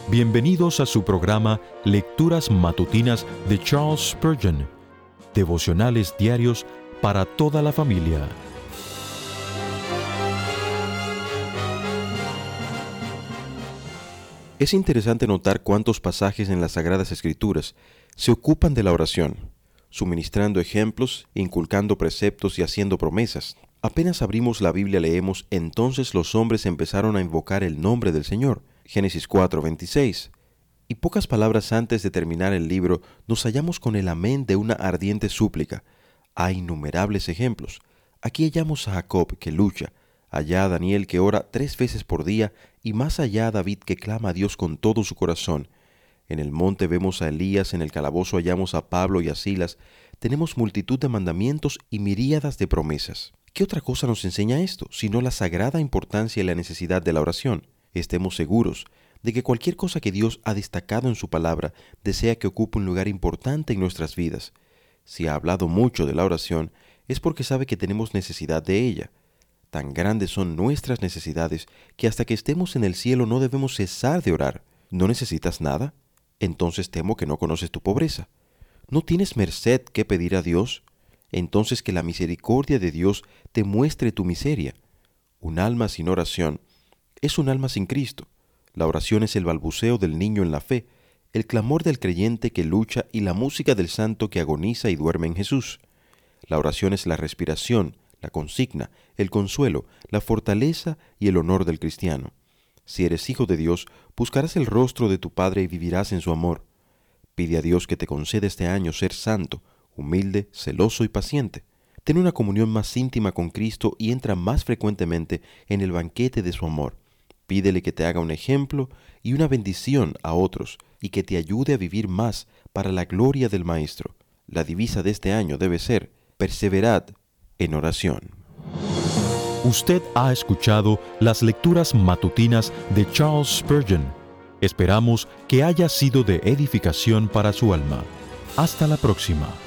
Bienvenidos a su programa Lecturas Matutinas de Charles Spurgeon, devocionales diarios para toda la familia. Es interesante notar cuántos pasajes en las Sagradas Escrituras se ocupan de la oración, suministrando ejemplos, inculcando preceptos y haciendo promesas. Apenas abrimos la Biblia leemos: entonces los hombres empezaron a invocar el nombre del Señor. Génesis 4:26. Y pocas palabras antes de terminar el libro nos hallamos con el amén de una ardiente súplica. Hay innumerables ejemplos. Aquí hallamos a Jacob que lucha, allá a Daniel que ora 3 veces por día, y más allá a David que clama a Dios con todo su corazón. En el monte vemos a Elías, en el calabozo hallamos a Pablo y a Silas. Tenemos multitud de mandamientos y miríadas de promesas. ¿Qué otra cosa nos enseña esto, sino la sagrada importancia y la necesidad de la oración? Estemos seguros de que cualquier cosa que Dios ha destacado en su palabra desea que ocupe un lugar importante en nuestras vidas. Si ha hablado mucho de la oración, es porque sabe que tenemos necesidad de ella. Tan grandes son nuestras necesidades que hasta que estemos en el cielo no debemos cesar de orar. ¿No necesitas nada? Entonces temo que no conoces tu pobreza. ¿No tienes merced que pedir a Dios? Entonces que la misericordia de Dios te muestre tu miseria. Un alma sin oración es un alma sin Cristo. La oración es el balbuceo del niño en la fe, el clamor del creyente que lucha y la música del santo que agoniza y duerme en Jesús. La oración es la respiración, la consigna, el consuelo, la fortaleza y el honor del cristiano. Si eres hijo de Dios, buscarás el rostro de tu Padre y vivirás en su amor. Pide a Dios que te conceda este año ser santo, humilde, celoso y paciente. Ten una comunión más íntima con Cristo y entra más frecuentemente en el banquete de su amor. Pídele que te haga un ejemplo y una bendición a otros y que te ayude a vivir más para la gloria del Maestro. La divisa de este año debe ser: perseverad en oración. Usted ha escuchado las lecturas matutinas de Charles Spurgeon. Esperamos que haya sido de edificación para su alma. Hasta la próxima.